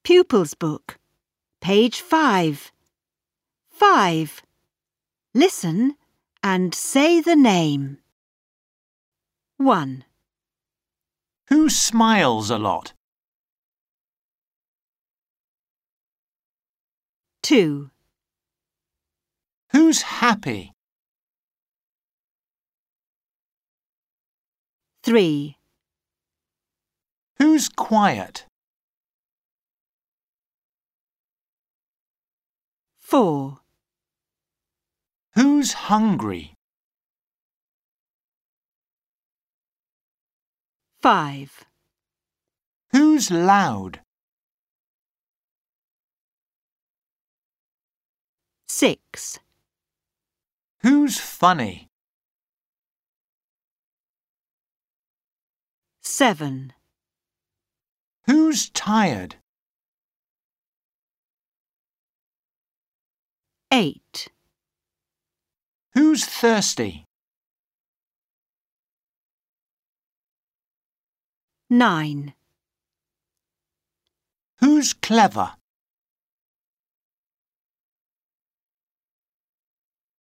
Pupils Book, page 5. 5. Listen and say the name. 1. Who smiles a lot? 2. Who's happy? 3. Who's quiet? 4. Who's hungry? 5. Who's loud? 6. Who's funny? 7. Who's tired? 8. Who's thirsty? 9. Who's clever?